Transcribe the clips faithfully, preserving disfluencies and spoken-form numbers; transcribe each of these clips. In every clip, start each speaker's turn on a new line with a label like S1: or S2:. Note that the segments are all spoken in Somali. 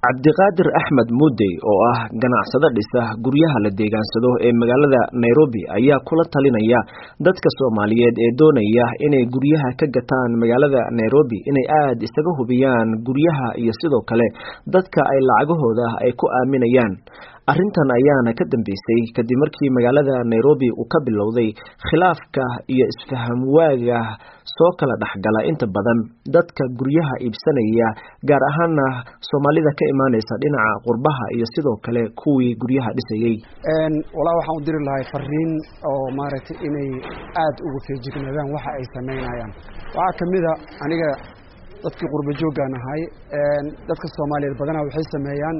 S1: Cabdiqaadir Axmed Mudey oo ah ganacsade dhisa guryaha la deegaansado ee magaalada Nairobi ayaa kula talinaya dadka Soomaaliyeed ee doonaya inay guryaha ka gataan magaalada Nairobi inay aad isaga hubiyaan guryaha iyo sidoo kale dadka ay lacagahooda ay ku aaminayaan. Arrintan ayaana ka dambeysay kadib markii magaalada Nairobi uu ka bilowday khilaafka iyo isfaham waaga soo kala dhaxgala inta badan dadka guryaha iibsanaya gaar ahaan Soomaalida ka imaanaysa dhinaca qurbaha iyo sidoo kale kuwii guryaha dhisayay.
S2: een walaa waxaan u diri lahaa fariin oo maaragtay inay aad ugu feejignaadaan waxa ay sameynayaan. Waxa kamida aniga dadkii qurba joogan ahay een dadka Soomaaliyeed badanaa waxay sameeyaan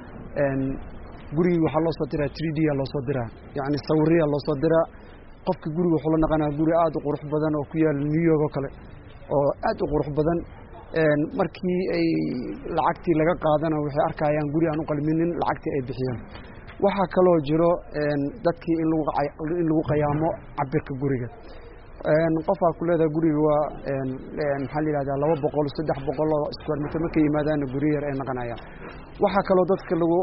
S2: een guriga waxa loo soo diraa three D loo soo diraa yaani sawirriya loo soo diraa qofka guriga wuxuu la naqanaa guri aad u qurux badan oo ku yaal New York oo kale oo aad u qurux badan een markii ay lacagtii laga qaadana waxay arkayaan guri aan u qalminin lacagtii ay bixiyaan. Waxa kale oo jiro een dadkii in lagu in lagu qiyaamo cabirka guriga een qofa ku leedahay guriga waa een maxaa la yiraahdaa laba boqol saddex boqol oo square meter markay yimaadaan guri yar ay naqanayaan. Waxa kale oo dadka lagu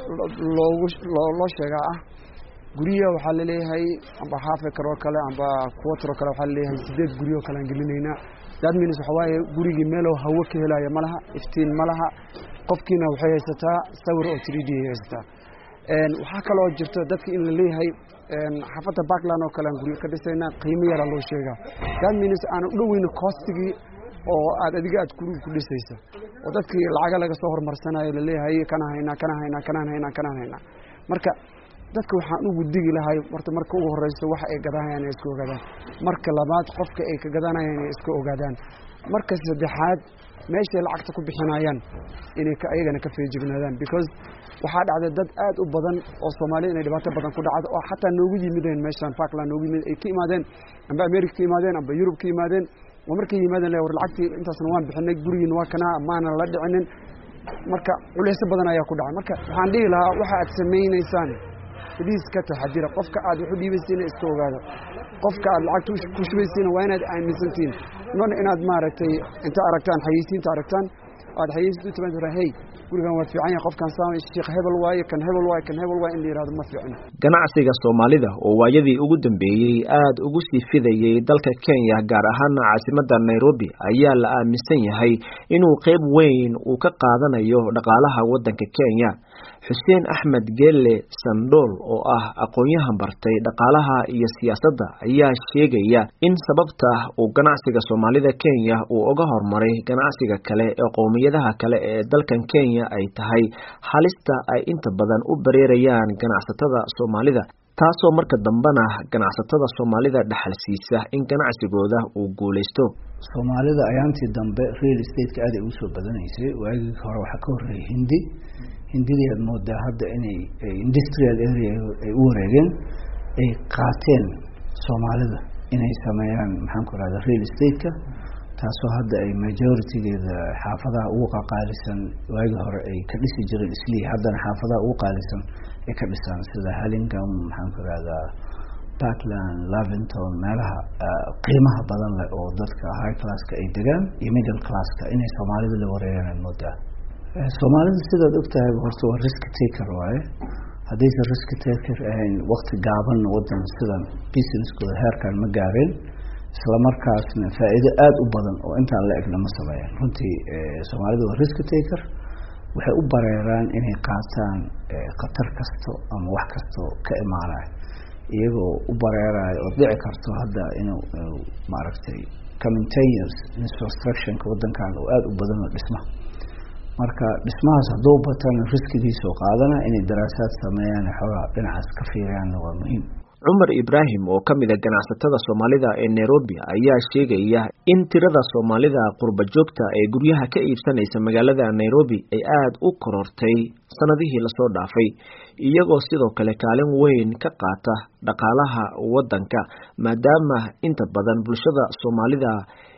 S2: loogu loo sheegaa ah guriga waxa la leeyahay amba half acre oo kale amba quarter oo kale waxa la leeyahay sideed guri oo kale aan gelinayna. That means waxa waaye guriga meel oo hawo ka helaya malaha iftiin malaha qofkiina waxay haysataa sawir oo three D haysataa. een waxa kale oo jirto dadka in la leeyahay een xaafada Parkland oo kale aan guriga ka dhisayna qiimo yar loo sheegaa. That means aan u dhaweyno cost-igi oo aad adiga aad guriga ku dhisaysa oo dadkii lacag laga soo hormarsanayo la leeyahay kana hayna kana hayna kana hayna kana hayna. Marka dadka waxaan ugu digi lahay horta marka ugu horeyso waxa ay gadanayaan iska ogaadaan. Marka labaad qofka ay ka gadanayaan iska ogaadaan. Marka saddexaad meesha lacagta ku bixinayaan inay ka ayagana ka feejignaadaan because waxa dhacday dad aad u badan oo Soomaaliyeed inay dhibaato badan ku dhacdo oo xataa noogu yimideen meeshan Parkland noogu yimid ay ka imaadeen amba America ka imaadeen amba Europe ka imaadeen markay yimaadeen war lacagtii intaasna waan bixinay gurigiina waa kana maana la dhicinin. Marka culeys badan ayaa ku dhacay. Marka waxaan dhihi lahaa waxa aad sameynaysaan please ka taxadira qofka aad wuxuu dhiibaysiina iska ogaado qofka aad lacagtu ku shubaysiina waa inaad aaminsantiin noon inaad maaragtay inta aragtaan xayeysiinta aragtaan aad xayeysiinta timaadara hey gurigan waa fiican yahay qofkan saamay sheekh hebel waaye kan hebel waaye kan hebel waaye in la yiraahdo ma fiicna.
S1: Ganacsiga Soomaalida oo waayadii ugu dambeeyay aad ugu sii fidayay dalka Kenya gaar ahaan caasimadda Nairobi ayaa la aaminsan yahay inuu qayb weyn uu ka qaadanayo dhaqaalaha waddanka Kenya. Xuseen Axmed Gelle Sandool oo ah aqoonyahan bartay dhaqaalaha iyo siyaasadda ayaa sheegaya in sababta uu ganacsiga Soomaalida Kenya uu uga hormaray ganacsiga kale ee qowmiyadaha kale ee dalkan Kenya ay tahay halista ay inta badan u bareerayaan ganacsatada Soomaalida taasoo marka dambana ganacsatada Soomaalida dhaxal siisa in ganacsigooda uu guuleysto.
S3: Soomaalida ayaantii dambe real estate ka aad ay u soo badanaysay waagii hore waxa ka horeeyay Hindi Hindida moodaa hadda inay industrial area ay u wareegeen ay qaateen Soomaalida inay sameeyaan maxaan ku raadaa real estate ka taasoo hadda ay majority-geeda xaafadaha ugu qaalisan waagii hore ay ka dhisi jireen isli haddana xaafadaha ugu qaalisan ay ka dhisaan sida Hurlingham maxaan ku raaddaa Parkland Lavington meelaha qiimaha badan leh oo dadka high class-ka ay degaan iyo middle class-ka inay Soomaalida la wareegaan moodaa. Soomaalida sidaad ogtahay horta waa risk taker waaye haddaysan risk taker ahayn waqti gaaban waddan sidan businesskooda heerkan ma gaareen isla markaasna faa'iido aad u badan oo intaan la egna ma sameeyaan. Runtii Soomaalida waa risk taker waxay u bareeraan inay qaataan khatar kasto ama wax kasto ka imaanaya iyagoo u bareeraya oo dhici karto hadda inuu maaragtay coming ten years construction-ka waddankan oo aad u badan oo dhisma marka dhismahaas hadduu batan riskigiisa oo qaadana inay daraasaad sameeyaan xogaa dhinacaas ka fiiriyaan waa muhiim.
S1: Cumar Ibrahim oo ka mid ah ganacsatada Soomaalida ee Nairobi ayaa sheegaya in tirada Soomaalida qurba joogta ee guryaha ka iibsanaysa magaalada Nairobi ay aad u korortay sanadihii la soo dhaafay iyagoo sidoo kale kaalin weyn ka qaata dhaqaalaha waddanka maadaama inta badan bulshada Soomaalida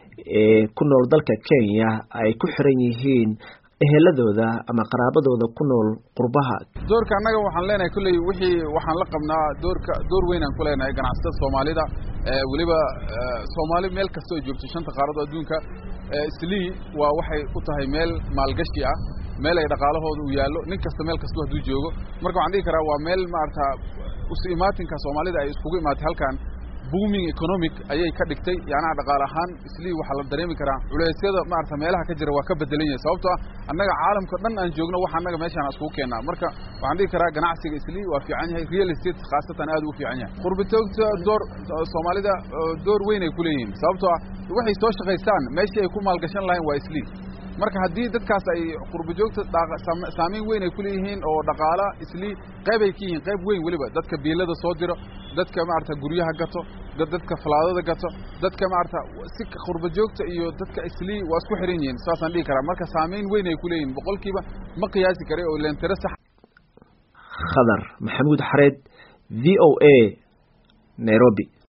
S1: ee ku nool dalka Kenya ay ku xiran yihiin eheladooda ama qaraabadooda ku nool qurbaha.
S4: doorka anaga waxaan leenahay kulay wixii waxaan la qabnaa doorka door weyn aan ku leenahay ganacsatada Soomaalida ee waliba Soomaali meel kasta oo joogto shanta qaarad adduunka islii waa waxay u tahay meel maalgashi ah meel ay dhaqaalahooda u yaallo nin kasta meel kasta hadduu joogo marka waxaan dhihi karaa waa meel maarata isu imaatinka Soomaalida ay iskugu imaatay halkan booming economic ayay ka dhigtay yaana dhaqaale ahaan islii waxa la dareemi karaa culeysyada maarta meelaha ka jira waa ka bedelan yahay sababtoo ah annaga caalamka dhan aan joogno waxa annaga meeshaan isku keenaa marka waxaan dhihi karaa ganacsiga islii waa fiican yahay real estate khaasatan aad u fiican yahay qurbitoogta door Soomaalida door weyn ay ku leeyihiin sababtoo ah waxay soo shaqeystaan meeshii ay ku maalgashan lahayn waa islii marka haddii dadkaas ay qurbajoogta saameyn weyn ay ku leeyihiin oo dhaqaala islii qayb ay ka yihiin qayb weyn waliba dadka biilada soo diro dadka maarta guryaha gato dadka falaadada gato dadka maarta si qurbajoogta iyo dadka islii waa isku xiran yihiin saasaan dhihi karaa marka saameyn weyn ay ku leeyihiin boqolkiiba ma qiyaasi kare oo leentira sax
S1: Khadar Maxamuud Xareed V O A Nairobi.